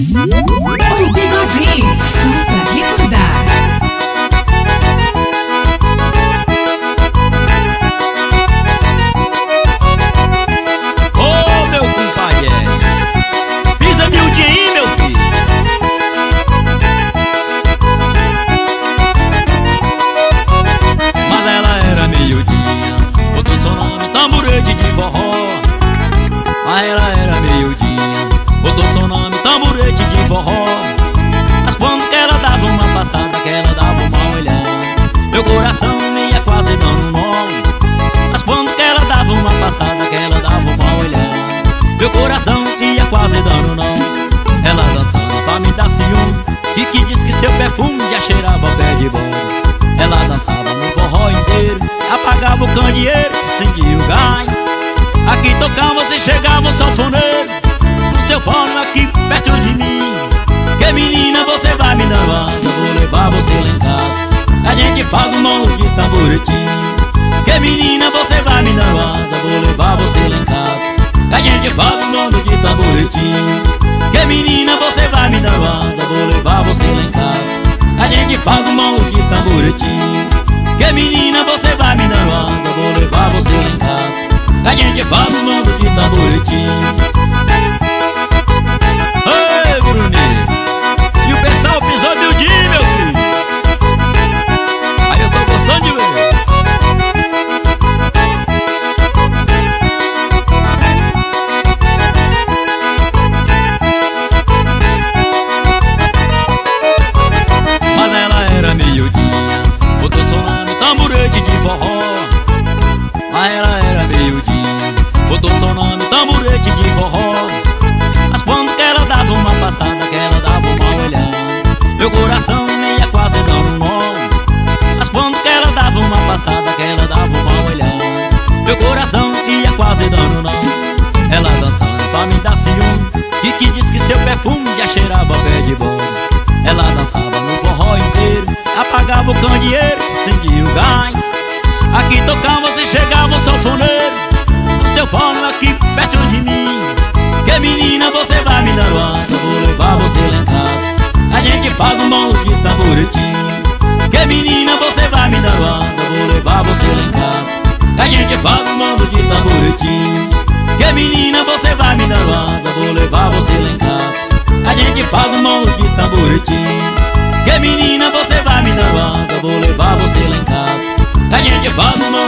O Bigodinho, só pra recordar. Ô meu compadre, pisa miudinho aí, meu filho. Mas ela era miudinha, botou seu nome no tamborete de forró. Mas ela era miudinha, botou seu nome no tamborete de forró. Mas quando que ela dava uma passada, que ela dava uma olhada, meu coração ia quase dando nó. Mas quando que ela dava uma passada, que ela dava uma olhada, meu coração ia quase dando nó. Ela dançava pra me dar ciúme, que diz que seu perfume já cheirava pé de bode. Ela dançava no forró inteiro, apagava o candeeiro, acendia o gás. Aqui tocava e chegava o sanfoneiro, o seu fone aqui perto de mim. Que menina, você vai me dar asa, vou levar você lá em casa. A gente faz um monte de tamboretinho. Que menina, você vai me dar asa, vou levar você lá em casa. A gente faz um monte de tamboretinho. Que menina, você vai me dar asa, vou levar você lá em casa. A gente faz um monte de tamboretinho. Que menina, você vai me dar asa, vou levar você lá em casa. A gente faz um monte de tamboretinho. Ei, Bruninho, e o pessoal pisou miudinho, meu filho. Aí eu tô gostando de ver. Mas ela era miudinha, botou seu nome no tamborete de forró. Mas ela era miudinha, botou seu nome no tamborete de forró. Mas quando que ela dava uma passada, que ela dava uma olhada, meu coração ia quase dando nó. Mas quando que ela dava uma passada, que ela dava uma olhada, meu coração ia quase dando nó. Ela dançava pra me dar ciúme, que diz que seu perfume já cheirava pé de bode. Ela dançava no forró inteiro, apagava o candeeiro, acendia o gás. Aqui tocava e chegava o sanfoneiro, o seu fone aqui perto de mim. Que menina, você vai me dar asa, vou levar você lá em casa. A gente faz um monte de tamboretinho. Que menina, você vai me dar asa, vou levar você lá em casa. A gente faz um monte de tamboretinho. Que menina, você vai me dar asa, vou levar você lá em casa. A gente faz um monte de tamboretinho. Que menina, você vai me dar asa, vou levar você lá em casa. A gente faz um monte